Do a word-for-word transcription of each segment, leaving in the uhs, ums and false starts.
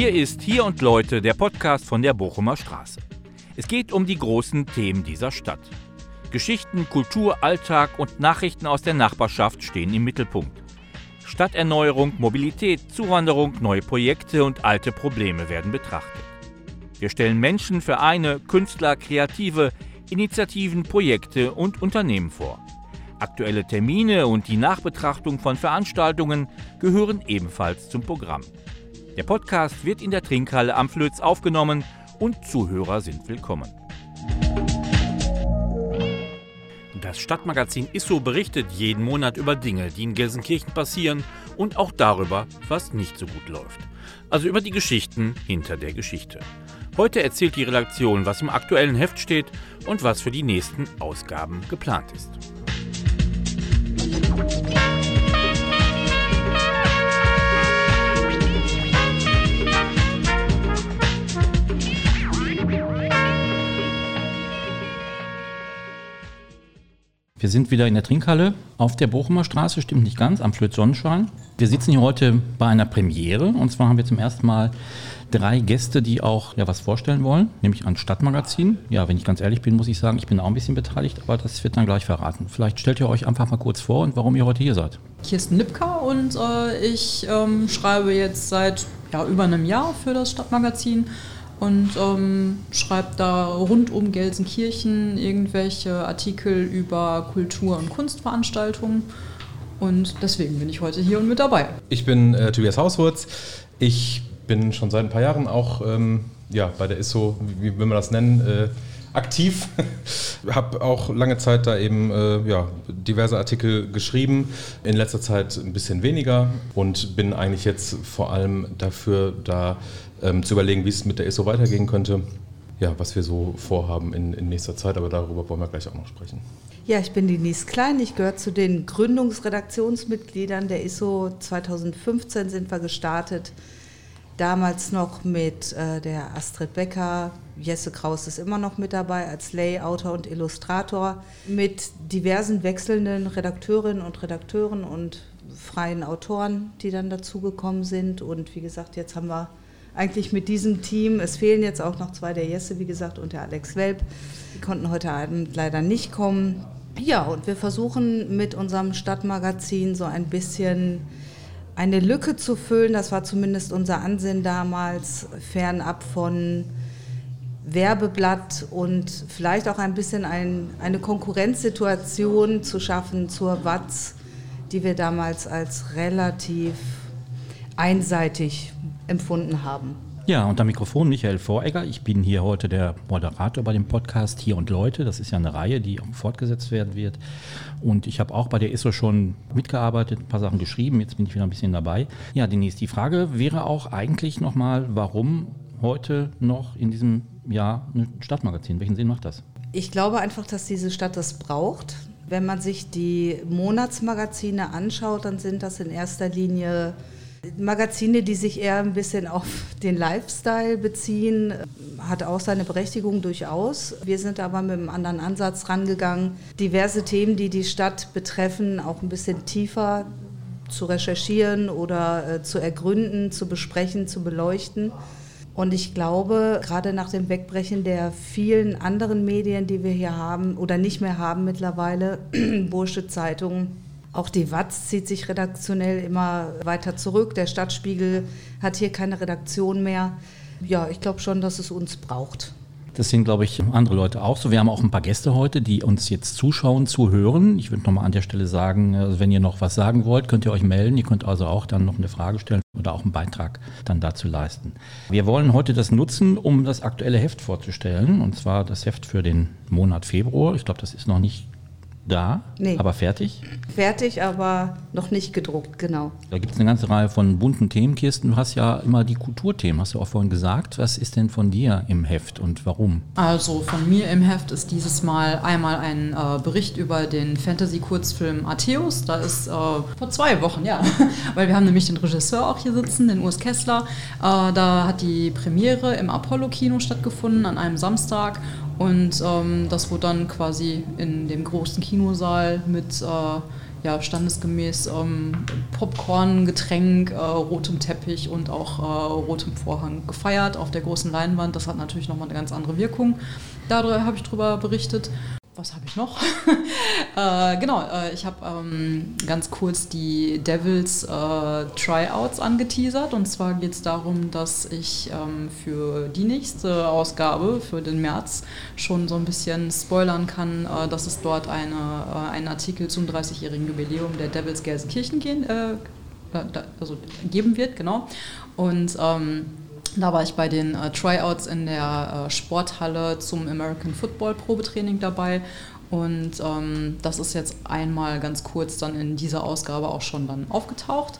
Hier ist Hier und Leute, der Podcast von der Bochumer Straße. Es geht um die großen Themen dieser Stadt. Geschichten, Kultur, Alltag und Nachrichten aus der Nachbarschaft stehen im Mittelpunkt. Stadterneuerung, Mobilität, Zuwanderung, neue Projekte und alte Probleme werden betrachtet. Wir stellen Menschen, Vereine, Künstler, Kreative, Initiativen, Projekte und Unternehmen vor. Aktuelle Termine und die Nachbetrachtung von Veranstaltungen gehören ebenfalls zum Programm. Der Podcast wird in der Trinkhalle am Flöz aufgenommen und Zuhörer sind willkommen. Das Stadtmagazin Isso berichtet jeden Monat über Dinge, die in Gelsenkirchen passieren und auch darüber, was nicht so gut läuft. Also über die Geschichten hinter der Geschichte. Heute erzählt die Redaktion, was im aktuellen Heft steht und was für die nächsten Ausgaben geplant ist. Wir sind wieder in der Trinkhalle auf der Bochumer Straße, stimmt nicht ganz, am Flöz Sonnenschein. Wir sitzen hier heute bei einer Premiere und zwar haben wir zum ersten Mal drei Gäste, die auch ja, was vorstellen wollen, nämlich ein Stadtmagazin. Ja, wenn ich ganz ehrlich bin, muss ich sagen, ich bin auch ein bisschen beteiligt, aber das wird dann gleich verraten. Vielleicht stellt ihr euch einfach mal kurz vor und warum ihr heute hier seid. Kirsten Lipka und äh, ich ähm, schreibe jetzt seit ja, über einem Jahr für das Stadtmagazin. Und ähm, schreibt da rund um Gelsenkirchen irgendwelche Artikel über Kultur- und Kunstveranstaltungen. Und deswegen bin ich heute hier und mit dabei. Ich bin äh, Tobias Hauswurz. Ich bin schon seit ein paar Jahren auch ähm, ja, bei der Isso, wie, wie will man das nennen, äh, aktiv. Habe auch lange Zeit da eben äh, ja, diverse Artikel geschrieben. In letzter Zeit ein bisschen weniger und bin eigentlich jetzt vor allem dafür da, Ähm, zu überlegen, wie es mit der Isso weitergehen könnte, ja, was wir so vorhaben in, in nächster Zeit, aber darüber wollen wir gleich auch noch sprechen. Ja, ich bin Denise Klein, ich gehöre zu den Gründungsredaktionsmitgliedern der Isso. zweitausendfünfzehn sind wir gestartet, damals noch mit äh, der Astrid Becker, Jesse Kraus ist immer noch mit dabei als Layouter und Illustrator, mit diversen wechselnden Redakteurinnen und Redakteuren und freien Autoren, die dann dazugekommen sind und wie gesagt, jetzt haben wir eigentlich mit diesem Team, es fehlen jetzt auch noch zwei, der Jesse, wie gesagt, und der Alex Welp. Die konnten heute Abend leider nicht kommen. Ja, und wir versuchen mit unserem Stadtmagazin so ein bisschen eine Lücke zu füllen. Das war zumindest unser Ansinnen damals, fernab von Werbeblatt und vielleicht auch ein bisschen ein, eine Konkurrenzsituation zu schaffen zur Watz, die wir damals als relativ einseitig empfunden haben. Ja, unter Mikrofon Michael Voregger. Ich bin hier heute der Moderator bei dem Podcast Hier und Leute. Das ist ja eine Reihe, die auch fortgesetzt werden wird. Und ich habe auch bei der Isso schon mitgearbeitet, ein paar Sachen geschrieben. Jetzt bin ich wieder ein bisschen dabei. Ja, Denise, die Frage wäre auch eigentlich nochmal, warum heute noch in diesem Jahr ein Stadtmagazin? Welchen Sinn macht das? Ich glaube einfach, dass diese Stadt das braucht. Wenn man sich die Monatsmagazine anschaut, dann sind das in erster Linie Magazine, die sich eher ein bisschen auf den Lifestyle beziehen, hat auch seine Berechtigung durchaus. Wir sind aber mit einem anderen Ansatz rangegangen, diverse Themen, die die Stadt betreffen, auch ein bisschen tiefer zu recherchieren oder äh, zu ergründen, zu besprechen, zu beleuchten. Und ich glaube, gerade nach dem Wegbrechen der vielen anderen Medien, die wir hier haben oder nicht mehr haben mittlerweile, Bursche Zeitungen, auch die Watz zieht sich redaktionell immer weiter zurück. Der Stadtspiegel hat hier keine Redaktion mehr. Ja, ich glaube schon, dass es uns braucht. Das sind, glaube ich, andere Leute auch so. Wir haben auch ein paar Gäste heute, die uns jetzt zuschauen, zuhören. Ich würde nochmal an der Stelle sagen, also wenn ihr noch was sagen wollt, könnt ihr euch melden. Ihr könnt also auch dann noch eine Frage stellen oder auch einen Beitrag dann dazu leisten. Wir wollen heute das nutzen, um das aktuelle Heft vorzustellen. Und zwar das Heft für den Monat Februar. Ich glaube, das ist noch nicht da, nee. Aber fertig? Fertig, aber noch nicht gedruckt, genau. Da gibt es eine ganze Reihe von bunten Themen, Kirsten. Du hast ja immer die Kulturthemen, hast du auch vorhin gesagt. Was ist denn von dir im Heft und warum? Also von mir im Heft ist dieses Mal einmal ein äh, Bericht über den Fantasy-Kurzfilm Arteus. Da ist äh, vor zwei Wochen, ja, weil wir haben nämlich den Regisseur auch hier sitzen, den Urs Kessler. Äh, da hat die Premiere im Apollo-Kino stattgefunden an einem Samstag. Und ähm, das wurde dann quasi in dem großen Kinosaal mit äh, ja, standesgemäß ähm, Popcorn, Getränk, äh, rotem Teppich und auch äh, rotem Vorhang gefeiert auf der großen Leinwand. Das hat natürlich nochmal eine ganz andere Wirkung. Da habe ich drüber berichtet. Was habe ich noch? äh, genau, äh, ich habe ähm, ganz kurz die Devils äh, Tryouts angeteasert. Und zwar geht es darum, dass ich ähm, für die nächste Ausgabe, für den März, schon so ein bisschen spoilern kann, äh, dass es dort eine, äh, einen Artikel zum dreißigjährigen Jubiläum der Devils Gelsenkirchen gehen, äh, also geben wird. Genau. Und ähm, da war ich bei den äh, Tryouts in der äh, Sporthalle zum American Football Probetraining dabei und ähm, das ist jetzt einmal ganz kurz dann in dieser Ausgabe auch schon dann aufgetaucht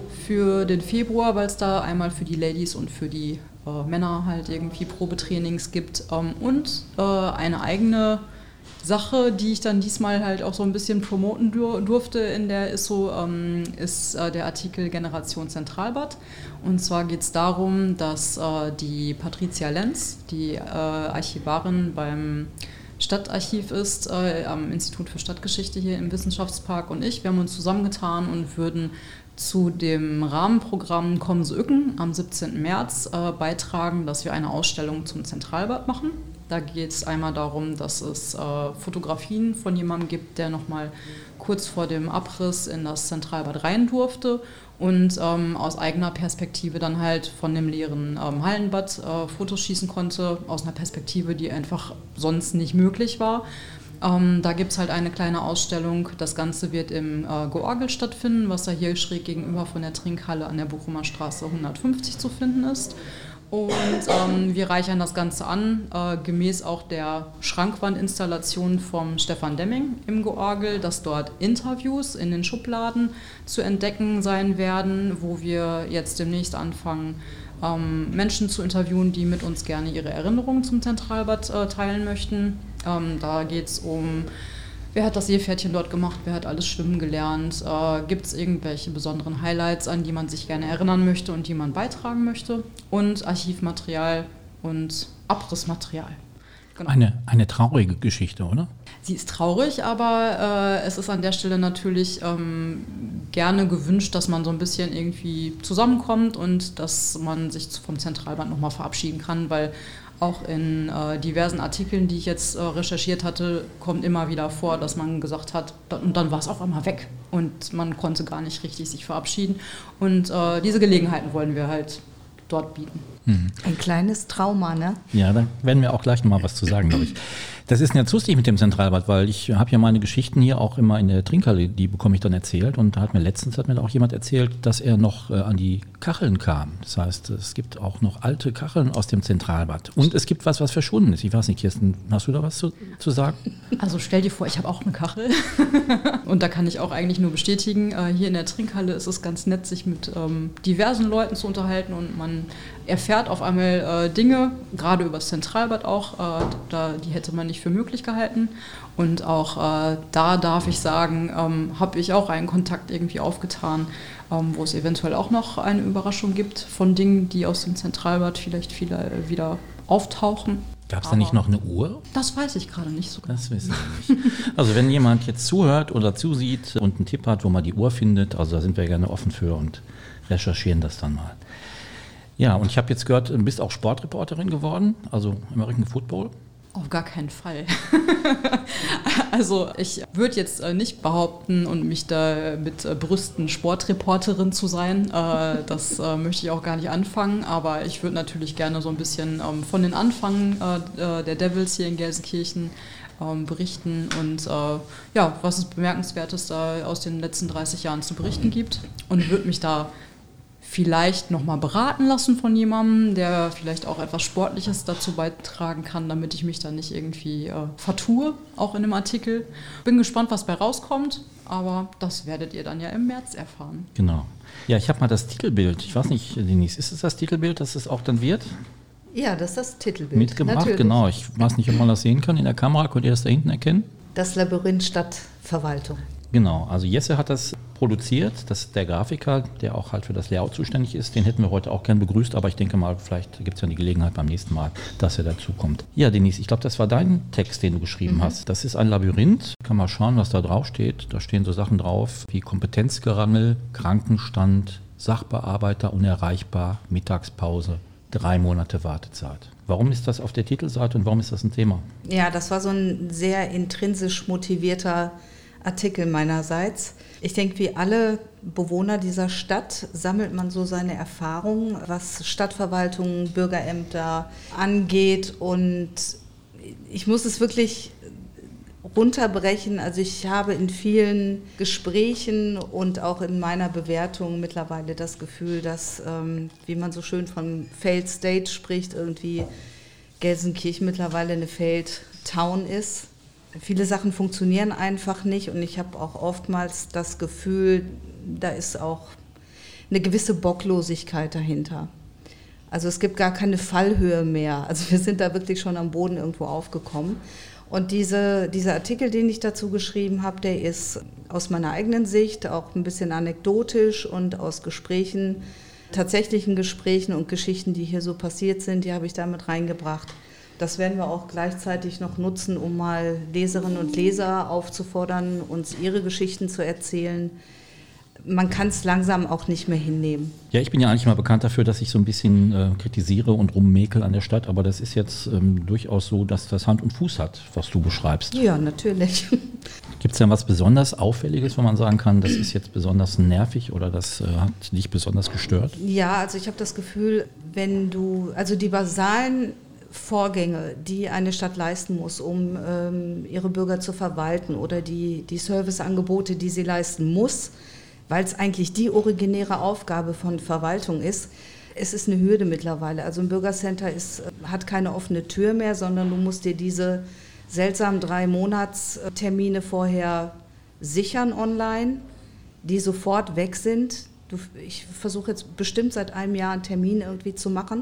für den Februar, weil es da einmal für die Ladies und für die äh, Männer halt irgendwie Probetrainings gibt ähm, und äh, eine eigene Sache, die ich dann diesmal halt auch so ein bisschen promoten dur- durfte in der I S O, ähm, ist äh, der Artikel Generation Zentralbad. Und zwar geht es darum, dass äh, die Patricia Lenz, die äh, Archivarin beim Stadtarchiv ist, äh, am Institut für Stadtgeschichte hier im Wissenschaftspark und ich, wir haben uns zusammengetan und würden zu dem Rahmenprogramm Kommen Sie Ücken am siebzehnten März äh, beitragen, dass wir eine Ausstellung zum Zentralbad machen. Da geht es einmal darum, dass es äh, Fotografien von jemandem gibt, der nochmal kurz vor dem Abriss in das Zentralbad rein durfte und ähm, aus eigener Perspektive dann halt von dem leeren ähm, Hallenbad äh, Fotos schießen konnte, aus einer Perspektive, die einfach sonst nicht möglich war. Ähm, da gibt es halt eine kleine Ausstellung. Das Ganze wird im äh, Georgel stattfinden, was ja hier schräg gegenüber von der Trinkhalle an der Bochumer Straße hundertfünfzig zu finden ist. Und ähm, wir reichern das Ganze an, äh, gemäß auch der Schrankwandinstallation vom Stefan Demming im Georgel, dass dort Interviews in den Schubladen zu entdecken sein werden, wo wir jetzt demnächst anfangen, ähm, Menschen zu interviewen, die mit uns gerne ihre Erinnerungen zum Zentralbad äh, teilen möchten. Ähm, da geht es um, wer hat das Seepferdchen dort gemacht, wer hat alles schwimmen gelernt, äh, gibt es irgendwelche besonderen Highlights, an die man sich gerne erinnern möchte und die man beitragen möchte und Archivmaterial und Abrissmaterial. Genau. Eine, eine traurige Geschichte, oder? Sie ist traurig, aber äh, es ist an der Stelle natürlich ähm, gerne gewünscht, dass man so ein bisschen irgendwie zusammenkommt und dass man sich vom Zentralbad nochmal verabschieden kann, weil auch in äh, diversen Artikeln, die ich jetzt äh, recherchiert hatte, kommt immer wieder vor, dass man gesagt hat, da, und dann war es auf einmal weg und man konnte gar nicht richtig sich verabschieden. Und äh, diese Gelegenheiten wollen wir halt dort bieten. Mhm. Ein kleines Trauma, ne? Ja, da werden wir auch gleich nochmal was zu sagen, glaube ich. Das ist jetzt lustig mit dem Zentralbad, weil ich habe ja meine Geschichten hier auch immer in der Trinkhalle, die bekomme ich dann erzählt. Und da hat mir letztens hat mir auch jemand erzählt, dass er noch äh, an die Kacheln kam. Das heißt, es gibt auch noch alte Kacheln aus dem Zentralbad. Und es gibt was, was verschwunden ist. Ich weiß nicht, Kirsten, hast du da was zu, zu sagen? Also stell dir vor, ich habe auch eine Kachel. Und da kann ich auch eigentlich nur bestätigen, äh, hier in der Trinkhalle ist es ganz nett, sich mit ähm, diversen Leuten zu unterhalten und man erfährt auf einmal äh, Dinge, gerade über das Zentralbad auch, äh, da, die hätte man nicht für möglich gehalten. Und auch äh, da darf ich sagen, ähm, habe ich auch einen Kontakt irgendwie aufgetan, ähm, wo es eventuell auch noch eine Überraschung gibt von Dingen, die aus dem Zentralbad vielleicht viele wieder auftauchen. Gab es da nicht noch eine Uhr? Das weiß ich gerade nicht so genau. Das wissen wir nicht. Also wenn jemand jetzt zuhört oder zusieht und einen Tipp hat, wo man die Uhr findet, also da sind wir gerne offen für und recherchieren das dann mal. Ja, und ich habe jetzt gehört, du bist auch Sportreporterin geworden, also American Football. Auf gar keinen Fall. Also ich würde jetzt nicht behaupten und mich da mit Brüsten Sportreporterin zu sein. Das möchte ich auch gar nicht anfangen, aber ich würde natürlich gerne so ein bisschen von den Anfängen der Devils hier in Gelsenkirchen berichten und ja, was es Bemerkenswertes da aus den letzten dreißig Jahren zu berichten gibt und würde mich da vielleicht nochmal beraten lassen von jemandem, der vielleicht auch etwas Sportliches dazu beitragen kann, damit ich mich da nicht irgendwie äh, vertue, auch in dem Artikel. Bin gespannt, was bei rauskommt, aber das werdet ihr dann ja im März erfahren. Genau. Ja, ich habe mal das Titelbild, ich weiß nicht, Denise, ist es das Titelbild, dass es auch dann wird? Ja, das ist das Titelbild. Mitgebracht, natürlich. Genau. Ich weiß nicht, ob man das sehen kann in der Kamera, könnt ihr das da hinten erkennen? Das Labyrinth Stadtverwaltung. Genau, also Jesse hat das produziert. Das ist der Grafiker, der auch halt für das Layout zuständig ist. Den hätten wir heute auch gern begrüßt, aber ich denke mal, vielleicht gibt es ja die Gelegenheit beim nächsten Mal, dass er dazu kommt. Ja, Denise, ich glaube, das war dein Text, den du geschrieben mhm. hast. Das ist ein Labyrinth. Kann mal schauen, was da drauf steht. Da stehen so Sachen drauf wie Kompetenzgerangel, Krankenstand, Sachbearbeiter unerreichbar, Mittagspause, drei Monate Wartezeit. Warum ist das auf der Titelseite und warum ist das ein Thema? Ja, das war so ein sehr intrinsisch motivierter Artikel meinerseits. Ich denke, wie alle Bewohner dieser Stadt sammelt man so seine Erfahrungen, was Stadtverwaltung, Bürgerämter angeht. Und ich muss es wirklich runterbrechen. Also ich habe in vielen Gesprächen und auch in meiner Bewertung mittlerweile das Gefühl, dass, ähm, wie man so schön von Failed State spricht, irgendwie Gelsenkirchen mittlerweile eine Failed Town ist. Viele Sachen funktionieren einfach nicht und ich habe auch oftmals das Gefühl, da ist auch eine gewisse Bocklosigkeit dahinter. Also es gibt gar keine Fallhöhe mehr. Also wir sind da wirklich schon am Boden irgendwo aufgekommen. Und diese, dieser Artikel, den ich dazu geschrieben habe, der ist aus meiner eigenen Sicht auch ein bisschen anekdotisch und aus Gesprächen, tatsächlichen Gesprächen und Geschichten, die hier so passiert sind, die habe ich da mit reingebracht. Das werden wir auch gleichzeitig noch nutzen, um mal Leserinnen und Leser aufzufordern, uns ihre Geschichten zu erzählen. Man kann es langsam auch nicht mehr hinnehmen. Ja, ich bin ja eigentlich mal bekannt dafür, dass ich so ein bisschen äh, kritisiere und rummäkel an der Stadt, aber das ist jetzt ähm, durchaus so, dass das Hand und Fuß hat, was du beschreibst. Ja, natürlich. Gibt es denn was besonders Auffälliges, wo man sagen kann, das ist jetzt besonders nervig oder das äh, hat dich besonders gestört? Ja, also ich habe das Gefühl, wenn du, also die basalen Vorgänge, die eine Stadt leisten muss, um ähm, ihre Bürger zu verwalten oder die, die Serviceangebote, die sie leisten muss, weil es eigentlich die originäre Aufgabe von Verwaltung ist. Es ist eine Hürde mittlerweile. Also ein Bürgercenter ist, hat keine offene Tür mehr, sondern du musst dir diese seltsamen drei Monatstermine vorher sichern online, die sofort weg sind. Du, ich versuche jetzt bestimmt seit einem Jahr einen Termin irgendwie zu machen.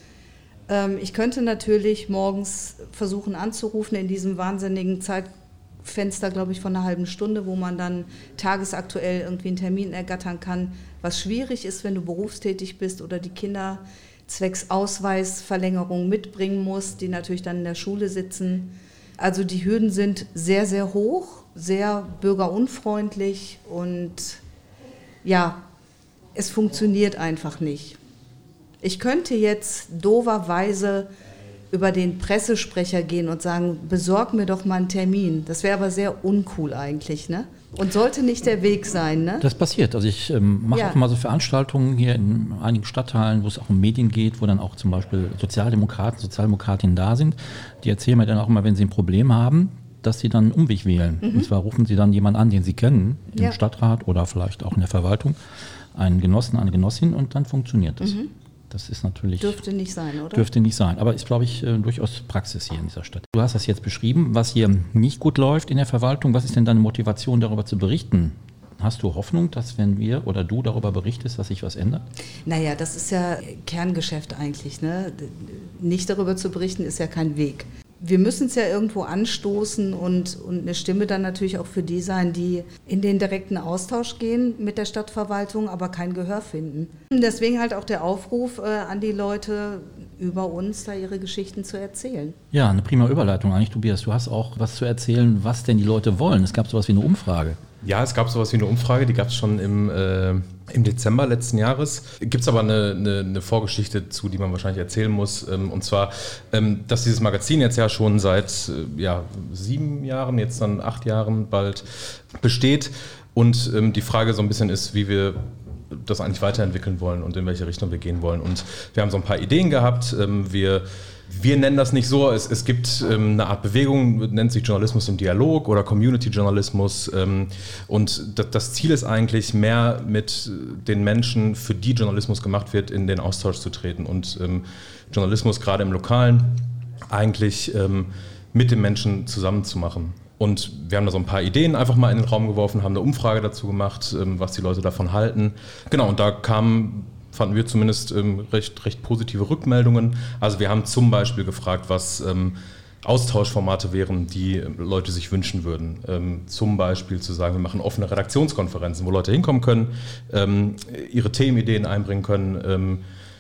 Ähm, ich könnte natürlich morgens versuchen anzurufen in diesem wahnsinnigen Zeitpunkt, Fenster, glaube ich, von einer halben Stunde, wo man dann tagesaktuell irgendwie einen Termin ergattern kann, was schwierig ist, wenn du berufstätig bist oder die Kinder zwecks Ausweisverlängerung mitbringen musst, die natürlich dann in der Schule sitzen. Also die Hürden sind sehr, sehr hoch, sehr bürgerunfreundlich und ja, es funktioniert einfach nicht. Ich könnte jetzt doverweise über den Pressesprecher gehen und sagen, besorg mir doch mal einen Termin. Das wäre aber sehr uncool eigentlich, ne? Und sollte nicht der Weg sein, ne? Das passiert. Also ich ähm, mache ja auch mal so Veranstaltungen hier in einigen Stadtteilen, wo es auch um Medien geht, wo dann auch zum Beispiel Sozialdemokraten, Sozialdemokratinnen da sind. Die erzählen mir dann auch immer, wenn sie ein Problem haben, dass sie dann einen Umweg wählen. Mhm. Und zwar rufen sie dann jemanden an, den sie kennen, im ja. Stadtrat oder vielleicht auch in der Verwaltung, einen Genossen, eine Genossin und dann funktioniert das. Mhm. Das ist natürlich... Dürfte nicht sein, oder? Dürfte nicht sein, aber ist, glaube ich, äh, durchaus Praxis hier in dieser Stadt. Du hast das jetzt beschrieben, was hier nicht gut läuft in der Verwaltung. Was ist denn deine Motivation, darüber zu berichten? Hast du Hoffnung, dass wenn wir oder du darüber berichtest, dass sich was ändert? Naja, das ist ja Kerngeschäft eigentlich, ne? Nicht darüber zu berichten, ist ja kein Weg. Wir müssen es ja irgendwo anstoßen und, und eine Stimme dann natürlich auch für die sein, die in den direkten Austausch gehen mit der Stadtverwaltung, aber kein Gehör finden. Deswegen halt auch der Aufruf äh, an die Leute, über uns da ihre Geschichten zu erzählen. Ja, eine prima Überleitung eigentlich, Tobias. Du hast auch was zu erzählen, was denn die Leute wollen. Es gab sowas wie eine Umfrage. Ja, es gab sowas wie eine Umfrage, die gab es schon im, äh, im Dezember letzten Jahres. Gibt es aber eine, eine, eine Vorgeschichte zu, die man wahrscheinlich erzählen muss. Ähm, und zwar, ähm, dass dieses Magazin jetzt ja schon seit äh, ja, sieben Jahren, jetzt dann acht Jahren bald besteht. Und ähm, die Frage so ein bisschen ist, wie wir das eigentlich weiterentwickeln wollen und in welche Richtung wir gehen wollen. Und wir haben so ein paar Ideen gehabt. Ähm, wir Wir nennen das nicht so, es, es gibt ähm, eine Art Bewegung, nennt sich Journalismus im Dialog oder Community-Journalismus ähm, und das, das Ziel ist eigentlich, mehr mit den Menschen, für die Journalismus gemacht wird, in den Austausch zu treten und ähm, Journalismus gerade im Lokalen eigentlich ähm, mit den Menschen zusammen zu machen. Und wir haben da so ein paar Ideen einfach mal in den Raum geworfen, haben eine Umfrage dazu gemacht, ähm, was die Leute davon halten. Genau, und da kamen... fanden wir zumindest ähm, recht, recht positive Rückmeldungen. Also wir haben zum Beispiel gefragt, was ähm, Austauschformate wären, die Leute sich wünschen würden. Ähm, zum Beispiel zu sagen, wir machen offene Redaktionskonferenzen, wo Leute hinkommen können, ähm, ihre Themenideen einbringen können, ähm,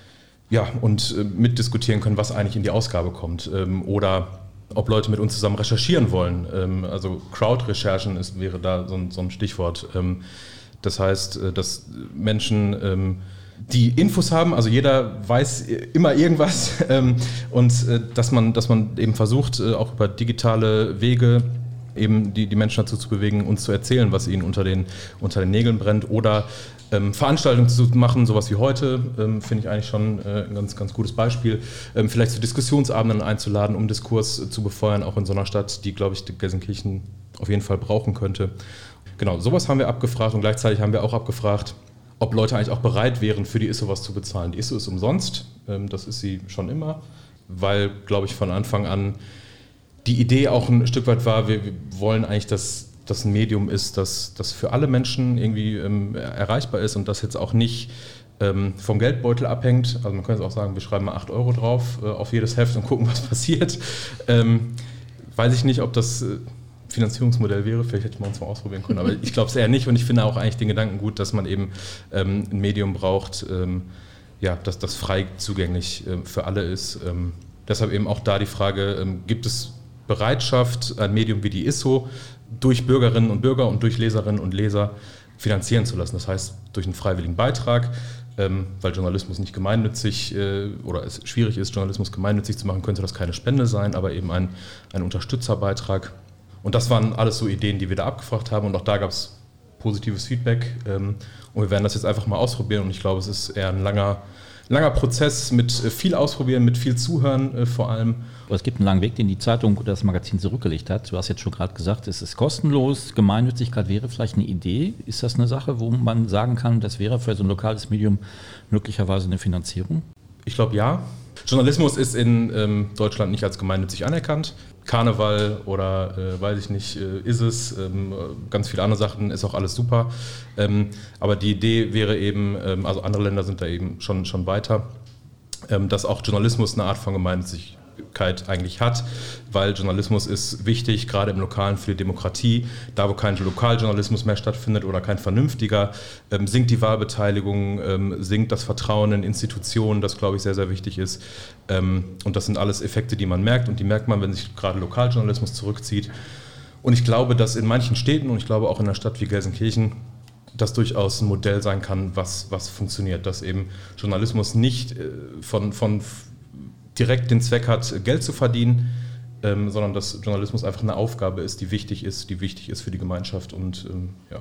ja, und äh, mitdiskutieren können, was eigentlich in die Ausgabe kommt. Ähm, oder ob Leute mit uns zusammen recherchieren wollen. Ähm, also Crowd-Recherchen ist, wäre da so ein, so ein Stichwort. Ähm, das heißt, äh, dass Menschen ähm, die Infos haben, also jeder weiß immer irgendwas ähm, und äh, dass man, dass man eben versucht, äh, auch über digitale Wege eben die, die Menschen dazu zu bewegen, uns zu erzählen, was ihnen unter den, unter den Nägeln brennt, oder ähm, Veranstaltungen zu machen, sowas wie heute, ähm, finde ich eigentlich schon äh, ein ganz, ganz gutes Beispiel, ähm, vielleicht zu Diskussionsabenden einzuladen, um Diskurs äh, zu befeuern, auch in so einer Stadt, die, glaube ich, Gelsenkirchen auf jeden Fall brauchen könnte. Genau, sowas haben wir abgefragt und gleichzeitig haben wir auch abgefragt, ob Leute eigentlich auch bereit wären, für die I S O was zu bezahlen. Die I S O ist umsonst, das ist sie schon immer, weil, glaube ich, von Anfang an die Idee auch ein Stück weit war, wir wollen eigentlich, dass das ein Medium ist, das, das für alle Menschen irgendwie ähm, erreichbar ist und das jetzt auch nicht ähm, vom Geldbeutel abhängt. Also man könnte jetzt auch sagen, wir schreiben mal acht Euro drauf äh, auf jedes Heft und gucken, was passiert. Ähm, weiß ich nicht, ob das Äh, Finanzierungsmodell wäre, vielleicht hätte man uns mal ausprobieren können, aber ich glaube es eher nicht und ich finde auch eigentlich den Gedanken gut, dass man eben ähm, ein Medium braucht, ähm, ja, dass das frei zugänglich äh, für alle ist. Ähm, deshalb eben auch da die Frage, ähm, gibt es Bereitschaft, ein Medium wie die I S O durch Bürgerinnen und Bürger und durch Leserinnen und Leser finanzieren zu lassen, das heißt durch einen freiwilligen Beitrag, ähm, weil Journalismus nicht gemeinnützig äh, oder es schwierig ist, Journalismus gemeinnützig zu machen, könnte das keine Spende sein, aber eben ein, ein Unterstützerbeitrag. Und das waren alles so Ideen, die wir da abgefragt haben und auch da gab es positives Feedback ähm, und wir werden das jetzt einfach mal ausprobieren und ich glaube, es ist eher ein langer, langer Prozess mit viel Ausprobieren, mit viel Zuhören äh, vor allem. Es gibt einen langen Weg, den die Zeitung oder das Magazin zurückgelegt hat. Du hast jetzt schon gerade gesagt, es ist kostenlos, Gemeinnützigkeit wäre vielleicht eine Idee. Ist das eine Sache, wo man sagen kann, das wäre für so ein lokales Medium möglicherweise eine Finanzierung? Ich glaube ja. Journalismus ist in ähm, Deutschland nicht als gemeinnützig anerkannt. Karneval oder äh, weiß ich nicht, äh, ist es, ähm, ganz viele andere Sachen, ist auch alles super. Ähm, aber die Idee wäre eben, ähm, also andere Länder sind da eben schon, schon weiter, ähm, dass auch Journalismus eine Art von Gemeinnützigkeit eigentlich hat, weil Journalismus ist wichtig, gerade im Lokalen für die Demokratie. Da, wo kein Lokaljournalismus mehr stattfindet oder kein vernünftiger, ähm, sinkt die Wahlbeteiligung, ähm, sinkt das Vertrauen in Institutionen, das, glaube ich, sehr, sehr wichtig ist. Ähm, und das sind alles Effekte, die man merkt und die merkt man, wenn sich gerade Lokaljournalismus zurückzieht. Und ich glaube, dass in manchen Städten und ich glaube auch in einer Stadt wie Gelsenkirchen das durchaus ein Modell sein kann, was, was funktioniert, dass eben Journalismus nicht äh, von, von direkt den Zweck hat, Geld zu verdienen, ähm, sondern dass Journalismus einfach eine Aufgabe ist, die wichtig ist, die wichtig ist für die Gemeinschaft und ähm, ja,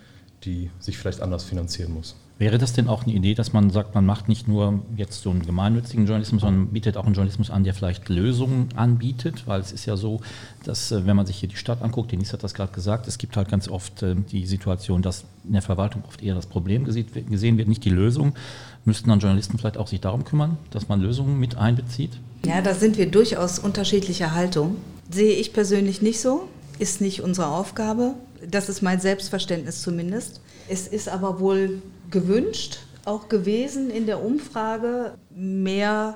die sich vielleicht anders finanzieren muss. Wäre das denn auch eine Idee, dass man sagt, man macht nicht nur jetzt so einen gemeinnützigen Journalismus, sondern bietet auch einen Journalismus an, der vielleicht Lösungen anbietet? Weil es ist ja so, dass wenn man sich hier die Stadt anguckt, Denise hat das gerade gesagt, es gibt halt ganz oft äh, die Situation, dass in der Verwaltung oft eher das Problem gesehen wird, nicht die Lösung. Müssten dann Journalisten vielleicht auch sich darum kümmern, dass man Lösungen mit einbezieht? Ja, da sind wir durchaus unterschiedlicher Haltung. Sehe ich persönlich nicht so, ist nicht unsere Aufgabe. Das ist mein Selbstverständnis zumindest. Es ist aber wohl gewünscht, auch gewesen in der Umfrage, mehr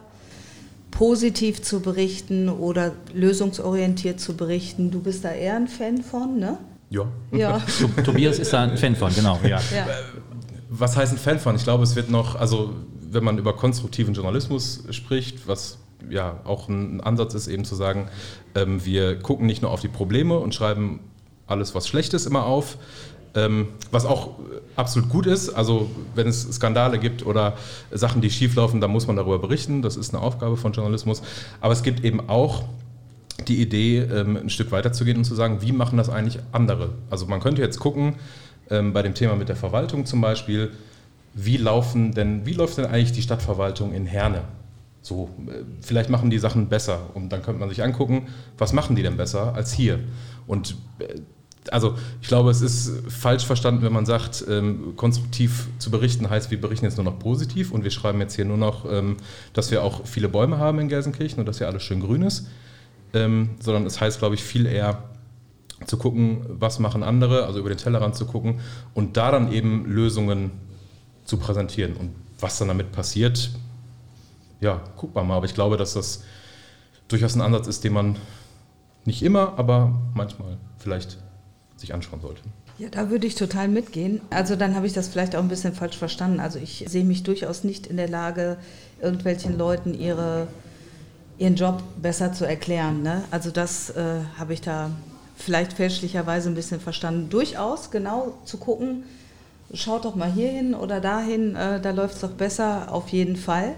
positiv zu berichten oder lösungsorientiert zu berichten. Du bist da eher ein Fan von, ne? Ja. Ja. Tobias ist da ein Fan von, genau. Ja. Ja. Was heißt ein Fan von? Ich glaube, es wird noch, also wenn man über konstruktiven Journalismus spricht, was ja auch ein Ansatz ist, eben zu sagen, ähm, wir gucken nicht nur auf die Probleme und schreiben alles, was schlecht ist, immer auf, ähm, was auch absolut gut ist. Also wenn es Skandale gibt oder Sachen, die schieflaufen, dann muss man darüber berichten. Das ist eine Aufgabe von Journalismus. Aber es gibt eben auch die Idee, ähm, ein Stück weiter zu gehen und zu sagen, wie machen das eigentlich andere? Also man könnte jetzt gucken, ähm, bei dem Thema mit der Verwaltung zum Beispiel, wie laufen denn, wie läuft denn eigentlich die Stadtverwaltung in Herne? So, äh, vielleicht machen die Sachen besser und dann könnte man sich angucken, was machen die denn besser als hier? Und äh, also ich glaube, es ist falsch verstanden, wenn man sagt, ähm, konstruktiv zu berichten heißt, wir berichten jetzt nur noch positiv und wir schreiben jetzt hier nur noch, ähm, dass wir auch viele Bäume haben in Gelsenkirchen und dass hier alles schön grün ist, ähm, sondern es heißt, glaube ich, viel eher zu gucken, was machen andere, also über den Tellerrand zu gucken und da dann eben Lösungen zu präsentieren. Und was dann damit passiert, ja, guck mal mal. Aber ich glaube, dass das durchaus ein Ansatz ist, den man nicht immer, aber manchmal vielleicht sich anschauen sollte. Ja, da würde ich total mitgehen. Also dann habe ich das vielleicht auch ein bisschen falsch verstanden. Also ich sehe mich durchaus nicht in der Lage, irgendwelchen Leuten ihre, ihren Job besser zu erklären. Ne? Also das äh, habe ich da vielleicht fälschlicherweise ein bisschen verstanden. Durchaus genau zu gucken, schaut doch mal hier hin oder dahin, äh, da läuft es doch besser, auf jeden Fall.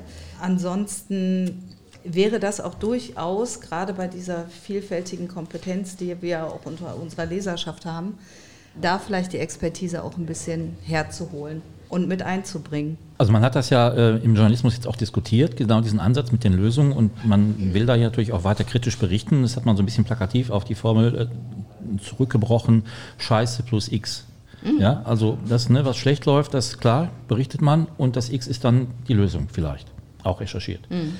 Ansonsten wäre das auch durchaus, gerade bei dieser vielfältigen Kompetenz, die wir auch unter unserer Leserschaft haben, da vielleicht die Expertise auch ein bisschen herzuholen und mit einzubringen. Also man hat das ja äh, im Journalismus jetzt auch diskutiert, genau diesen Ansatz mit den Lösungen, und man will da ja natürlich auch weiter kritisch berichten. Das hat man so ein bisschen plakativ auf die Formel äh, zurückgebrochen, Scheiße plus X. Mhm. Ja, also das, ne, was schlecht läuft, das ist klar, berichtet man, und das X ist dann die Lösung vielleicht, auch recherchiert. Mhm.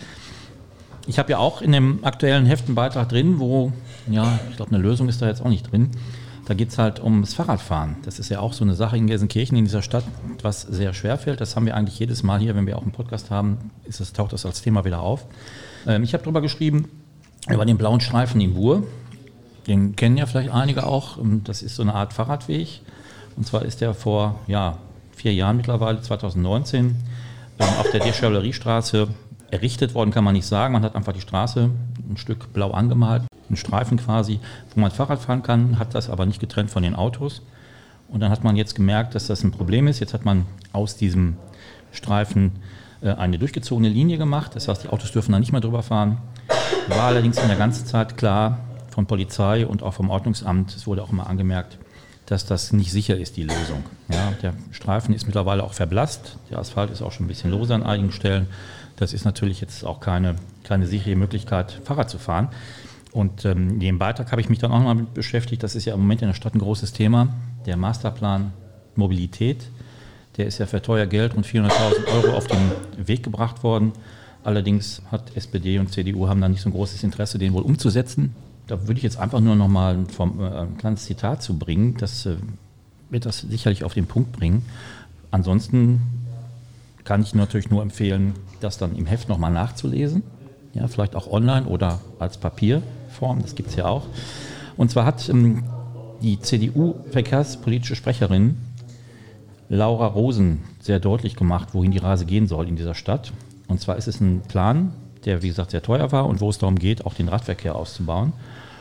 Ich habe ja auch in dem aktuellen Heft einen Beitrag drin, wo, ja, ich glaube, eine Lösung ist da jetzt auch nicht drin. Da geht es halt ums Fahrradfahren. Das ist ja auch so eine Sache in Gelsenkirchen, in dieser Stadt, was sehr schwer fällt. Das haben wir eigentlich jedes Mal hier, wenn wir auch einen Podcast haben, ist das, taucht das als Thema wieder auf. Ähm, ich habe darüber geschrieben, über den blauen Streifen in Buhr. Den kennen ja vielleicht einige auch. Das ist so eine Art Fahrradweg. Und zwar ist der vor ja, vier Jahren mittlerweile, zwanzig neunzehn, ähm, auf der Deschavleriestraße errichtet worden, kann man nicht sagen. Man hat einfach die Straße ein Stück blau angemalt, einen Streifen quasi, wo man Fahrrad fahren kann, hat das aber nicht getrennt von den Autos. Und dann hat man jetzt gemerkt, dass das ein Problem ist. Jetzt hat man aus diesem Streifen äh, eine durchgezogene Linie gemacht. Das heißt, die Autos dürfen da nicht mehr drüber fahren. War allerdings in der ganzen Zeit klar von Polizei und auch vom Ordnungsamt, es wurde auch immer angemerkt, dass das nicht sicher ist, die Lösung. Ja, der Streifen ist mittlerweile auch verblasst. Der Asphalt ist auch schon ein bisschen lose an einigen Stellen. Das ist natürlich jetzt auch keine, keine sichere Möglichkeit, Fahrrad zu fahren. Und ähm, in dem Beitrag habe ich mich dann auch noch mal mit beschäftigt. Das ist ja im Moment in der Stadt ein großes Thema. Der Masterplan Mobilität, der ist ja für teuer Geld und vierhunderttausend Euro auf den Weg gebracht worden. Allerdings hat S P D und C D U haben da nicht so ein großes Interesse, den wohl umzusetzen. Da würde ich jetzt einfach nur noch mal vom, äh, ein kleines Zitat zu bringen. Das äh, wird das sicherlich auf den Punkt bringen. Ansonsten kann ich natürlich nur empfehlen, das dann im Heft nochmal nachzulesen. Ja, vielleicht auch online oder als Papierform, das gibt es ja auch. Und zwar hat ähm, die C D U-verkehrspolitische Sprecherin Laura Rosen sehr deutlich gemacht, wohin die Reise gehen soll in dieser Stadt. Und zwar ist es ein Plan, der wie gesagt sehr teuer war und wo es darum geht, auch den Radverkehr auszubauen.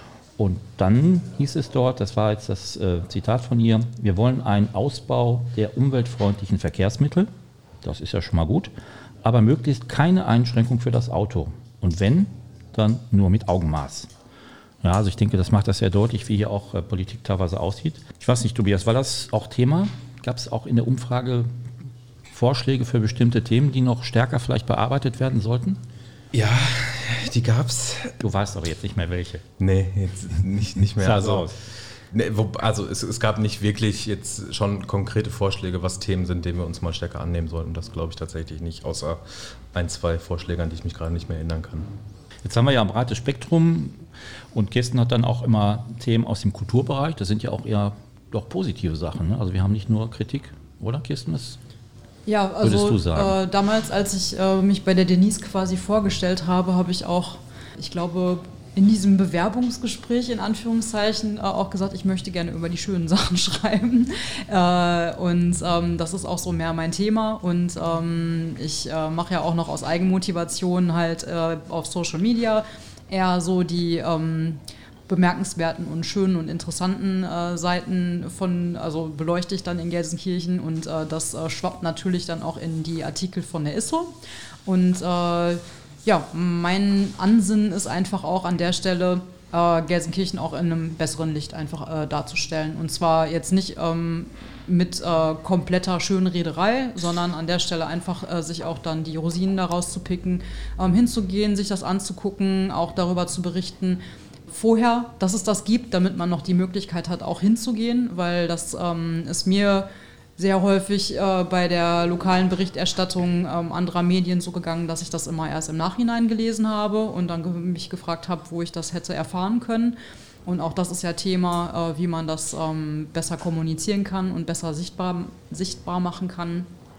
Und dann hieß es dort, das war jetzt das äh, Zitat von ihr, wir wollen einen Ausbau der umweltfreundlichen Verkehrsmittel, das ist ja schon mal gut, aber möglichst keine Einschränkung für das Auto. Und wenn, dann nur mit Augenmaß. Ja, also ich denke, das macht das sehr deutlich, wie hier auch äh, Politik teilweise aussieht. Ich weiß nicht, Tobias, war das auch Thema? Gab es auch in der Umfrage Vorschläge für bestimmte Themen, die noch stärker vielleicht bearbeitet werden sollten? Ja, die gab's. Du weißt aber jetzt nicht mehr welche. Nee, jetzt nicht, nicht mehr. Sah so aus. Nee, wo, also es, es gab nicht wirklich jetzt schon konkrete Vorschläge, was Themen sind, denen wir uns mal stärker annehmen sollten. Das glaube ich tatsächlich nicht, außer ein, zwei Vorschläge, an die ich mich gerade nicht mehr erinnern kann. Jetzt haben wir ja ein breites Spektrum und Kirsten hat dann auch immer Themen aus dem Kulturbereich. Das sind ja auch eher doch positive Sachen. Ne? Also wir haben nicht nur Kritik, oder Kirsten? Das ja, also äh, damals, als ich äh, mich bei der Denise quasi vorgestellt habe, habe ich auch, ich glaube, in diesem Bewerbungsgespräch in Anführungszeichen äh, auch gesagt, ich möchte gerne über die schönen Sachen schreiben. Äh, und ähm, das ist auch so mehr mein Thema. Und ähm, ich äh, mache ja auch noch aus Eigenmotivation halt äh, auf Social Media eher so die ähm, bemerkenswerten und schönen und interessanten äh, Seiten von, also beleuchte ich dann in Gelsenkirchen, und äh, das äh, schwappt natürlich dann auch in die Artikel von der I S O. Und äh, ja, mein Ansinnen ist einfach auch an der Stelle, äh, Gelsenkirchen auch in einem besseren Licht einfach äh, darzustellen. Und zwar jetzt nicht ähm, mit äh, kompletter Schönrederei, sondern an der Stelle einfach äh, sich auch dann die Rosinen daraus zu picken, ähm, hinzugehen, sich das anzugucken, auch darüber zu berichten, vorher, dass es das gibt, damit man noch die Möglichkeit hat, auch hinzugehen, weil das ähm, ist mir sehr häufig äh, bei der lokalen Berichterstattung ähm, anderer Medien so gegangen, dass ich das immer erst im Nachhinein gelesen habe und dann ge- mich gefragt habe, wo ich das hätte erfahren können. Und auch das ist ja Thema, äh, wie man das ähm, besser kommunizieren kann und besser sichtbar, sichtbar machen kann.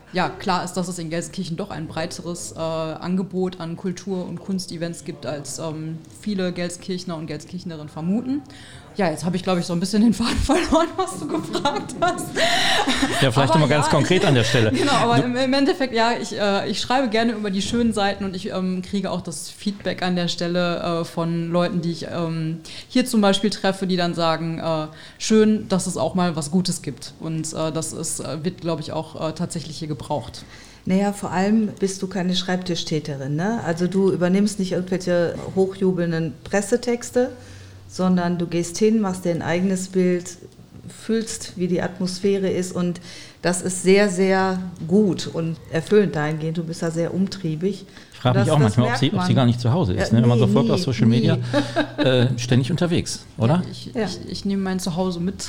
ja, klar ist, dass es in Gelsenkirchen doch ein breiteres äh, Angebot an Kultur- und Kunstevents gibt, als ähm, viele Gelsenkirchner und Gelsenkirchnerinnen vermuten. Ja, jetzt habe ich, glaube ich, so ein bisschen den Faden verloren, was du gefragt hast. Ja, vielleicht nochmal ganz ja, konkret an der Stelle. Genau, aber im, im Endeffekt, ja, ich, äh, ich schreibe gerne über die schönen Seiten und ich ähm, kriege auch das Feedback an der Stelle äh, von Leuten, die ich ähm, hier zum Beispiel treffe, die dann sagen, äh, schön, dass es auch mal was Gutes gibt. Und äh, das ist, wird, glaube ich, auch äh, tatsächlich hier gebraucht. Naja, vor allem bist du keine Schreibtischtäterin, ne? Also du übernimmst nicht irgendwelche hochjubelnden Pressetexte, sondern du gehst hin, machst dir ein eigenes Bild, fühlst, wie die Atmosphäre ist und das ist sehr, sehr gut und erfüllend dahingehend. Du bist da sehr umtriebig. Ich frage mich auch manchmal, ob sie, ob sie gar nicht zu Hause ist. Ja, ne? Wenn man so folgt auf Social Media, äh, ständig unterwegs, oder? Ja, ich, ja. ich, ich nehme mein Zuhause mit.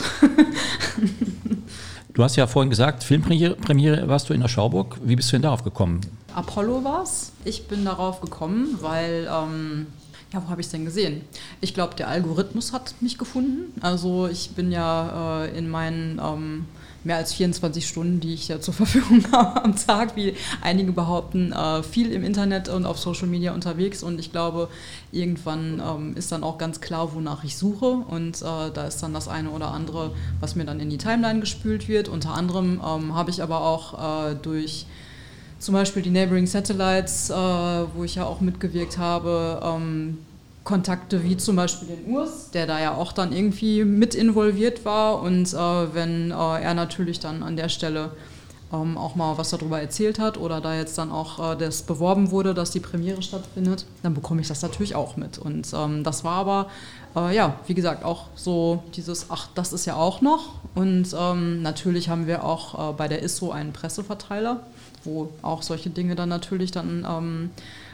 Du hast ja vorhin gesagt, Filmpremiere Premiere warst du in der Schauburg. Wie bist du denn darauf gekommen? Apollo war's. Ich bin darauf gekommen, weil... Ähm, Ja, wo habe ich es denn gesehen? Ich glaube, der Algorithmus hat mich gefunden. Also ich bin ja äh, in meinen ähm, mehr als vierundzwanzig Stunden, die ich ja zur Verfügung habe am Tag, wie einige behaupten, äh, viel im Internet und auf Social Media unterwegs. Und ich glaube, irgendwann ähm, ist dann auch ganz klar, wonach ich suche. Und äh, da ist dann das eine oder andere, was mir dann in die Timeline gespült wird. Unter anderem ähm, habe ich aber auch äh, durch... Zum Beispiel die Neighboring Satellites, äh, wo ich ja auch mitgewirkt habe, ähm, Kontakte wie zum Beispiel den Urs, der da ja auch dann irgendwie mit involviert war. Und äh, wenn äh, er natürlich dann an der Stelle ähm, auch mal was darüber erzählt hat oder da jetzt dann auch äh, das beworben wurde, dass die Premiere stattfindet, dann bekomme ich das natürlich auch mit. Und ähm, das war aber, äh, ja, wie gesagt, auch so dieses, ach, das ist ja auch noch. Und ähm, natürlich haben wir auch äh, bei der I S O einen Presseverteiler, wo auch solche Dinge dann natürlich dann ähm,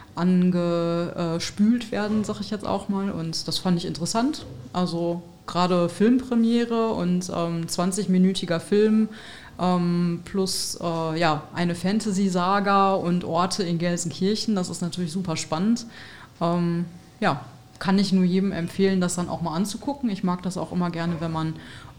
angespült werden, sag ich jetzt auch mal. Und das fand ich interessant. Also gerade Filmpremiere und ähm, zwanzig-minütiger Film ähm, plus äh, ja, eine Fantasy-Saga und Orte in Gelsenkirchen, das ist natürlich super spannend. Ähm, ja, kann ich nur jedem empfehlen, das dann auch mal anzugucken. Ich mag das auch immer gerne, wenn man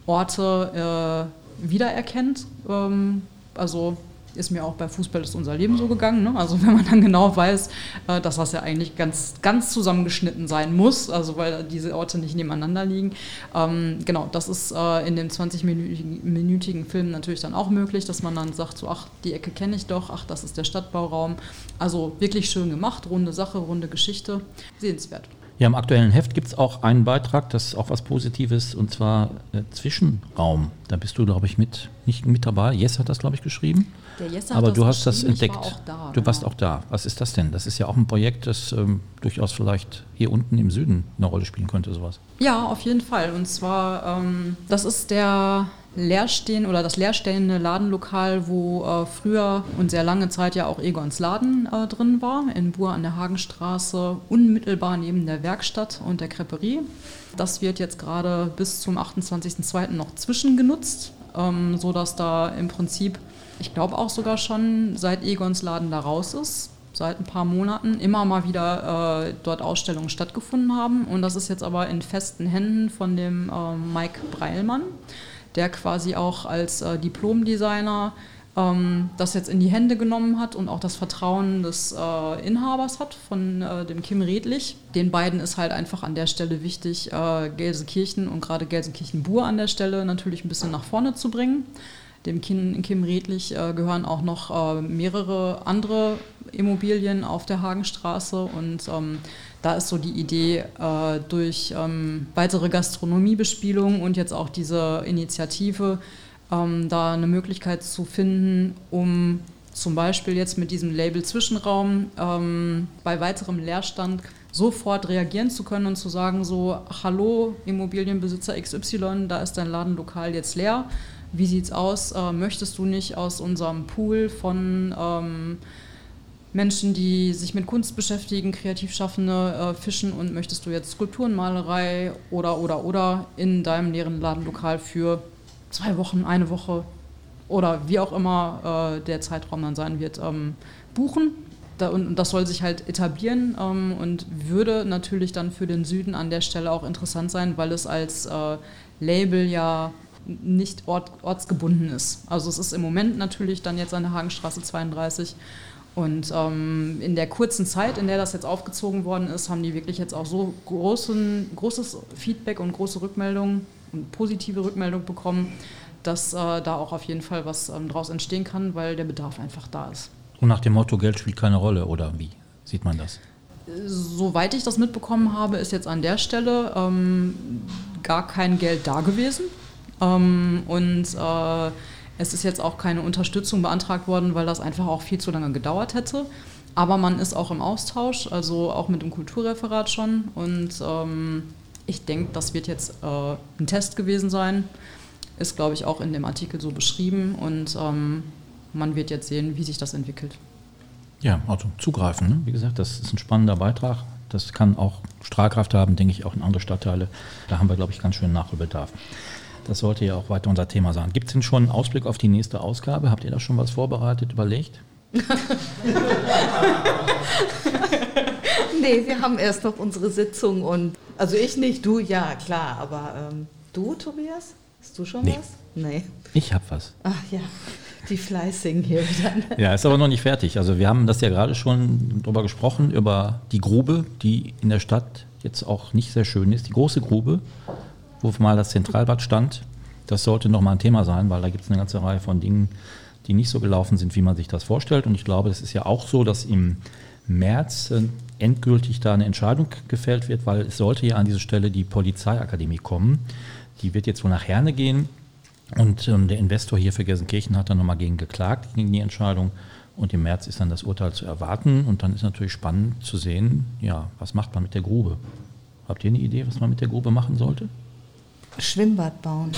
Orte äh, wiedererkennt. Ähm, also ist mir auch bei Fußball ist unser Leben so gegangen. Ne? Also wenn man dann genau weiß, äh, dass das ja eigentlich ganz, ganz zusammengeschnitten sein muss, also weil diese Orte nicht nebeneinander liegen. Ähm, genau, das ist äh, in dem zwanzig-minütigen Film natürlich dann auch möglich, dass man dann sagt, so, ach, die Ecke kenne ich doch, ach, das ist der Stadtbauraum. Also wirklich schön gemacht, runde Sache, runde Geschichte, sehenswert. Ja, im aktuellen Heft gibt es auch einen Beitrag, das ist auch was Positives, und zwar äh, Zwischenraum. Da bist du, glaube ich, mit, nicht mit dabei. Jess hat das, glaube ich, geschrieben. Der Jess hat Aber das du hast das geschrieben, entdeckt. ich war auch da, du genau. warst auch da. Was ist das denn? Das ist ja auch ein Projekt, das ähm, durchaus vielleicht hier unten im Süden eine Rolle spielen könnte, sowas. Ja, auf jeden Fall. Und zwar, ähm, das ist der leerstehen oder das leerstehende Ladenlokal, wo äh, früher und sehr lange Zeit ja auch Egons Laden äh, drin war, in Buhr an der Hagenstraße, unmittelbar neben der Werkstatt und der Creperie. Das wird jetzt gerade bis zum achtundzwanzigsten zweiten noch zwischengenutzt, ähm, sodass da im Prinzip, ich glaube auch sogar schon, seit Egons Laden da raus ist, seit ein paar Monaten immer mal wieder äh, dort Ausstellungen stattgefunden haben. Und das ist jetzt aber in festen Händen von dem äh, Mike Breilmann, der quasi auch als äh, Diplom-Designer ähm, das jetzt in die Hände genommen hat und auch das Vertrauen des äh, Inhabers hat, von äh, dem Kim Redlich. Den beiden ist halt einfach an der Stelle wichtig, äh, Gelsenkirchen und gerade Gelsenkirchen-Buhr an der Stelle natürlich ein bisschen nach vorne zu bringen. Dem Kim, Kim Redlich äh, gehören auch noch äh, mehrere andere Immobilien auf der Hagenstraße und ähm, da ist so die Idee, äh, durch ähm, weitere Gastronomiebespielung und jetzt auch diese Initiative, ähm, da eine Möglichkeit zu finden, um zum Beispiel jetzt mit diesem Label Zwischenraum ähm, bei weiterem Leerstand sofort reagieren zu können und zu sagen so, hallo Immobilienbesitzer X Y, da ist dein Ladenlokal jetzt leer. Wie sieht's aus? Äh, möchtest du nicht aus unserem Pool von ähm, Menschen, die sich mit Kunst beschäftigen, Kreativschaffende, äh, fischen und möchtest du jetzt Skulpturen, Malerei oder, oder, oder in deinem leeren Ladenlokal für zwei Wochen, eine Woche oder wie auch immer äh, der Zeitraum dann sein wird, ähm, buchen? Da, und, und das soll sich halt etablieren ähm, und würde natürlich dann für den Süden an der Stelle auch interessant sein, weil es als äh, Label ja nicht ort, ortsgebunden ist. Also es ist im Moment natürlich dann jetzt an der Hagenstraße zweiunddreißig. Und ähm, in der kurzen Zeit, in der das jetzt aufgezogen worden ist, haben die wirklich jetzt auch so großen, großes Feedback und große Rückmeldungen und positive Rückmeldung bekommen, dass äh, da auch auf jeden Fall was ähm, draus entstehen kann, weil der Bedarf einfach da ist. Und nach dem Motto, Geld spielt keine Rolle, oder wie sieht man das? Soweit ich das mitbekommen habe, ist jetzt an der Stelle ähm, gar kein Geld da gewesen. Ähm, und äh, es ist jetzt auch keine Unterstützung beantragt worden, weil das einfach auch viel zu lange gedauert hätte. Aber man ist auch im Austausch, also auch mit dem Kulturreferat schon. Und ähm, ich denke, das wird jetzt äh, ein Test gewesen sein. Ist, glaube ich, auch in dem Artikel so beschrieben. Und ähm, man wird jetzt sehen, wie sich das entwickelt. Ja, also zugreifen. Ne? Wie gesagt, das ist ein spannender Beitrag. Das kann auch Strahlkraft haben, denke ich, auch in andere Stadtteile. Da haben wir, glaube ich, ganz schön Nachholbedarf. Das sollte ja auch weiter unser Thema sein. Gibt es denn schon einen Ausblick auf die nächste Ausgabe? Habt ihr da schon was vorbereitet, überlegt? Nee, wir haben erst noch unsere Sitzung und, also ich nicht, du ja, klar, aber ähm, du, Tobias? Hast du schon nee. was? Nee. Ich habe was. Ach ja, die Fleißigen hier wieder. Ja, ist aber noch nicht fertig. Also wir haben das ja gerade schon drüber gesprochen, über die Grube, die in der Stadt jetzt auch nicht sehr schön ist. Die große Grube, wo mal das Zentralbad stand. Das sollte nochmal ein Thema sein, weil da gibt es eine ganze Reihe von Dingen, die nicht so gelaufen sind, wie man sich das vorstellt. Und ich glaube, es ist ja auch so, dass im März äh, endgültig da eine Entscheidung gefällt wird, weil es sollte ja an diese Stelle die Polizeiakademie kommen. Die wird jetzt wohl nach Herne gehen. Und ähm, der Investor hier für Gelsenkirchen hat dann nochmal gegen geklagt, gegen die Entscheidung. Und im März ist dann das Urteil zu erwarten. Und dann ist natürlich spannend zu sehen, ja, was macht man mit der Grube? Habt ihr eine Idee, was man mit der Grube machen sollte? Schwimmbad bauen.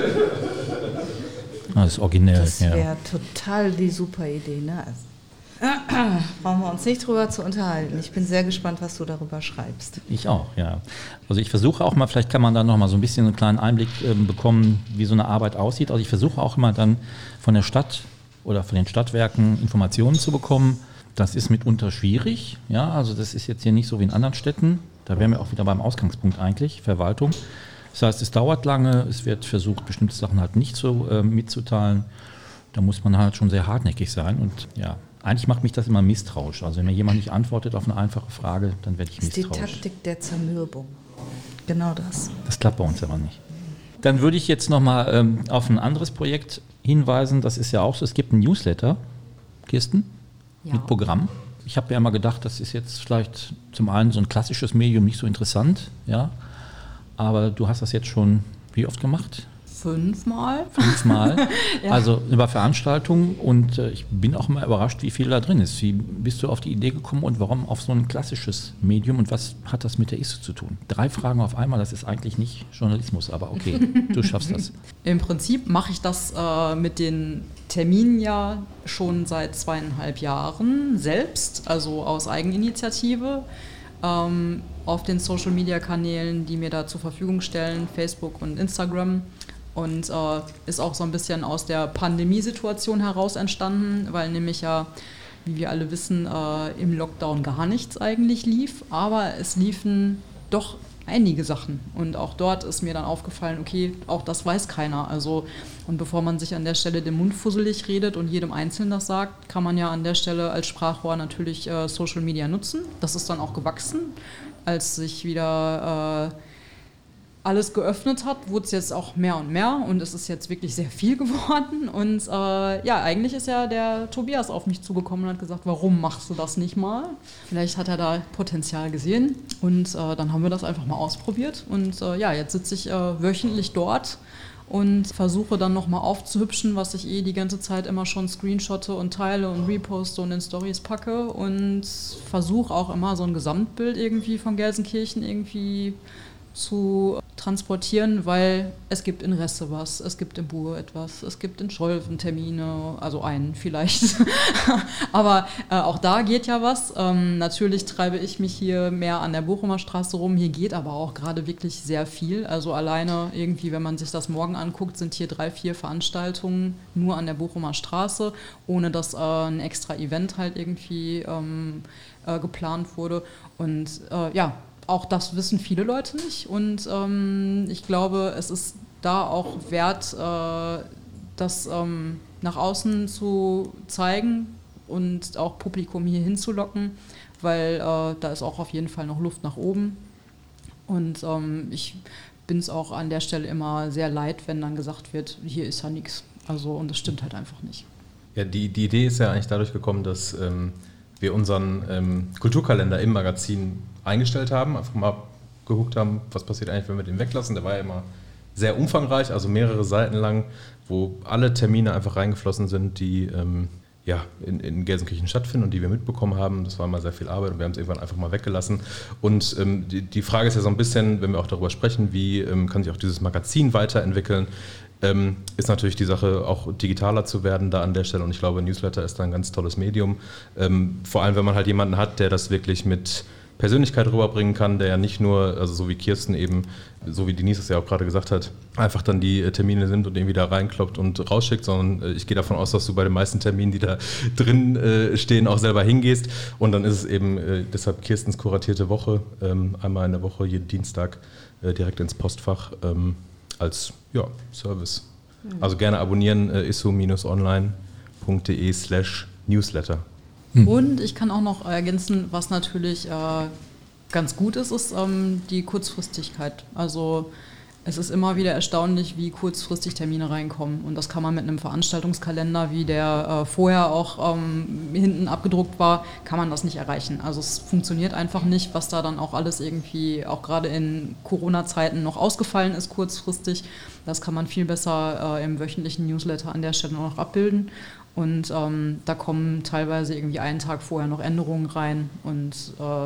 Ah, das ist originell. Das wäre ja. total die super Idee. Ne? Also, brauchen wir uns nicht drüber zu unterhalten. Ich bin sehr gespannt, was du darüber schreibst. Ich auch, ja. Also ich versuche auch mal, vielleicht kann man da noch mal so ein bisschen einen kleinen Einblick äh, bekommen, wie so eine Arbeit aussieht. Also ich versuche auch immer dann von der Stadt oder von den Stadtwerken Informationen zu bekommen. Das ist mitunter schwierig. Ja, also das ist jetzt hier nicht so wie in anderen Städten. Da wären wir auch wieder beim Ausgangspunkt eigentlich, Verwaltung. Das heißt, es dauert lange, es wird versucht, bestimmte Sachen halt nicht so äh, mitzuteilen. Da muss man halt schon sehr hartnäckig sein. Und ja, eigentlich macht mich das immer misstrauisch. Also wenn mir jemand nicht antwortet auf eine einfache Frage, dann werde ich das misstrauisch. Das ist die Taktik der Zermürbung. Genau das. Das klappt bei uns aber nicht. Dann würde ich jetzt nochmal ähm, auf ein anderes Projekt hinweisen. Das ist ja auch so, es gibt ein Newsletter, Kirsten, ja. Mit Programm. Ich habe ja immer gedacht, das ist jetzt vielleicht zum einen so ein klassisches Medium nicht so interessant, ja. Aber du hast das jetzt schon wie oft gemacht? Fünfmal. Fünfmal. Ja. Also über Veranstaltungen und äh, ich bin auch immer überrascht, wie viel da drin ist. Wie bist du auf die Idee gekommen und warum auf so ein klassisches Medium und was hat das mit der I S O zu tun? Drei Fragen auf einmal, das ist eigentlich nicht Journalismus, aber okay, du schaffst das. Im Prinzip mache ich das äh, mit den Terminen ja schon seit zweieinhalb Jahren selbst, also aus Eigeninitiative. Ähm, auf den Social-Media-Kanälen, die mir da zur Verfügung stellen, Facebook und Instagram. Und äh, ist auch so ein bisschen aus der Pandemiesituation heraus entstanden, weil nämlich ja, wie wir alle wissen, äh, im Lockdown gar nichts eigentlich lief. Aber es liefen doch einige Sachen. Und auch dort ist mir dann aufgefallen, okay, auch das weiß keiner. Also, und bevor man sich an der Stelle den Mund fusselig redet und jedem Einzelnen das sagt, kann man ja an der Stelle als Sprachrohr natürlich äh, Social Media nutzen. Das ist dann auch gewachsen. Als sich wieder äh, alles geöffnet hat, wurde es jetzt auch mehr und mehr und es ist jetzt wirklich sehr viel geworden. Und äh, ja, eigentlich ist ja der Tobias auf mich zugekommen und hat gesagt, warum machst du das nicht mal? Vielleicht hat er da Potenzial gesehen und äh, dann haben wir das einfach mal ausprobiert. Und äh, ja, jetzt sitze ich äh, wöchentlich dort und versuche dann nochmal aufzuhübschen, was ich eh die ganze Zeit immer schon screenshotte und teile und reposte und in Stories packe und versuche auch immer so ein Gesamtbild irgendwie von Gelsenkirchen irgendwie zu transportieren, weil es gibt in Resse was, es gibt in Buhr etwas, es gibt in Scholven Termine, also einen vielleicht. Aber äh, auch da geht ja was. Ähm, natürlich treibe ich mich hier mehr an der Bochumer Straße rum, hier geht aber auch gerade wirklich sehr viel. Also alleine irgendwie, wenn man sich das morgen anguckt, sind hier drei, vier Veranstaltungen nur an der Bochumer Straße, ohne dass äh, ein extra Event halt irgendwie ähm, äh, geplant wurde. Und äh, ja, auch das wissen viele Leute nicht und ähm, ich glaube, es ist da auch Wert, äh, das ähm, nach außen zu zeigen und auch Publikum hier hinzulocken, weil äh, da ist auch auf jeden Fall noch Luft nach oben. Und ähm, ich bin es auch an der Stelle immer sehr leid, wenn dann gesagt wird, hier ist ja nichts. Also, und das stimmt halt einfach nicht. Ja, die, die Idee ist ja eigentlich dadurch gekommen, dass ähm, wir unseren ähm, Kulturkalender im Magazin eingestellt haben, einfach mal geguckt haben, was passiert eigentlich, wenn wir den weglassen. Der war ja immer sehr umfangreich, also mehrere Seiten lang, wo alle Termine einfach reingeflossen sind, die ähm, ja, in, in Gelsenkirchen stattfinden und die wir mitbekommen haben. Das war mal sehr viel Arbeit und wir haben es irgendwann einfach mal weggelassen. Und ähm, die, die Frage ist ja so ein bisschen, wenn wir auch darüber sprechen, wie ähm, kann sich auch dieses Magazin weiterentwickeln, ähm, ist natürlich die Sache auch digitaler zu werden da an der Stelle. Und ich glaube, Newsletter ist da ein ganz tolles Medium. Ähm, vor allem, wenn man halt jemanden hat, der das wirklich mit Persönlichkeit rüberbringen kann, der ja nicht nur, also so wie Kirsten eben, so wie Denise es ja auch gerade gesagt hat, einfach dann die Termine nimmt und irgendwie da reinkloppt und rausschickt, sondern ich gehe davon aus, dass du bei den meisten Terminen, die da drin äh, stehen, auch selber hingehst. Und dann ist es eben äh, deshalb Kirstens kuratierte Woche, ähm, einmal in der Woche, jeden Dienstag äh, direkt ins Postfach ähm, als ja, Service. Mhm. Also gerne abonnieren, äh, isso-online punkt de slash newsletter. Hm. Und ich kann auch noch ergänzen, was natürlich äh, ganz gut ist, ist ähm, die Kurzfristigkeit. Also es ist immer wieder erstaunlich, wie kurzfristig Termine reinkommen. Und das kann man mit einem Veranstaltungskalender, wie der äh, vorher auch ähm, hinten abgedruckt war, kann man das nicht erreichen. Also es funktioniert einfach nicht, was da dann auch alles irgendwie, auch gerade in Corona-Zeiten noch ausgefallen ist kurzfristig. Das kann man viel besser äh, im wöchentlichen Newsletter an der Stelle noch abbilden. Und ähm, da kommen teilweise irgendwie einen Tag vorher noch Änderungen rein und äh,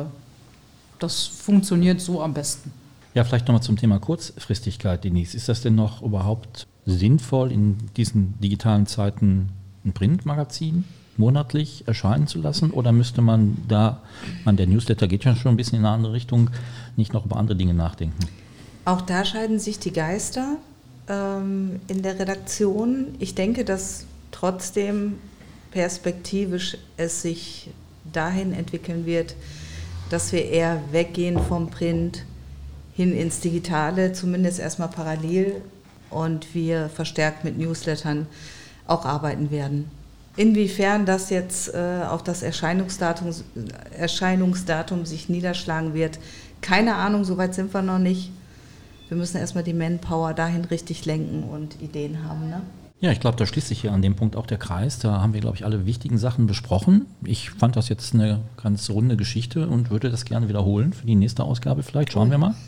das funktioniert so am besten. Ja, vielleicht nochmal zum Thema Kurzfristigkeit, Denise. Ist das denn noch überhaupt sinnvoll, in diesen digitalen Zeiten ein Printmagazin monatlich erscheinen zu lassen? Oder müsste man da, man, der Newsletter geht ja schon ein bisschen in eine andere Richtung, nicht noch über andere Dinge nachdenken? Auch da scheiden sich die Geister ähm, in der Redaktion. Ich denke, dass trotzdem perspektivisch es sich dahin entwickeln wird, dass wir eher weggehen vom Print hin ins Digitale, zumindest erstmal parallel, und wir verstärkt mit Newslettern auch arbeiten werden. Inwiefern das jetzt äh, auf das Erscheinungsdatum, Erscheinungsdatum sich niederschlagen wird, keine Ahnung, soweit sind wir noch nicht. Wir müssen erstmal die Manpower dahin richtig lenken und Ideen haben, ne? Ja, ich glaube, da schließt sich hier an dem Punkt auch der Kreis. Da haben wir, glaube ich, alle wichtigen Sachen besprochen. Ich fand das jetzt eine ganz runde Geschichte und würde das gerne wiederholen für die nächste Ausgabe vielleicht. Schauen wir mal,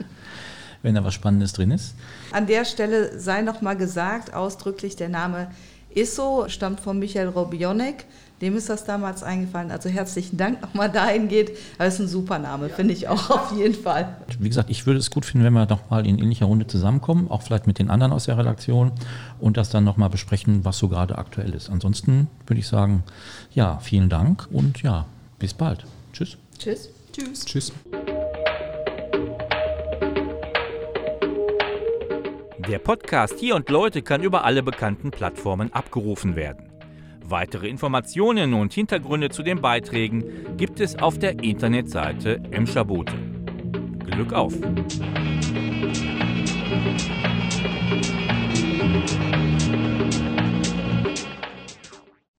wenn da was Spannendes drin ist. An der Stelle sei noch mal gesagt, ausdrücklich, der Name Isso stammt von Michael Robionek. Dem ist das damals eingefallen. Also herzlichen Dank nochmal dahin geht. Aber es ist ein super Name, ja, finde ich auch auf jeden Fall. Wie gesagt, ich würde es gut finden, wenn wir nochmal in ähnlicher Runde zusammenkommen, auch vielleicht mit den anderen aus der Redaktion und das dann nochmal besprechen, was so gerade aktuell ist. Ansonsten würde ich sagen, ja, vielen Dank und ja, bis bald. Tschüss. Tschüss. Tschüss. Tschüss. Der Podcast Hier und Leute kann über alle bekannten Plattformen abgerufen werden. Weitere Informationen und Hintergründe zu den Beiträgen gibt es auf der Internetseite Emscher Bote. Glück auf!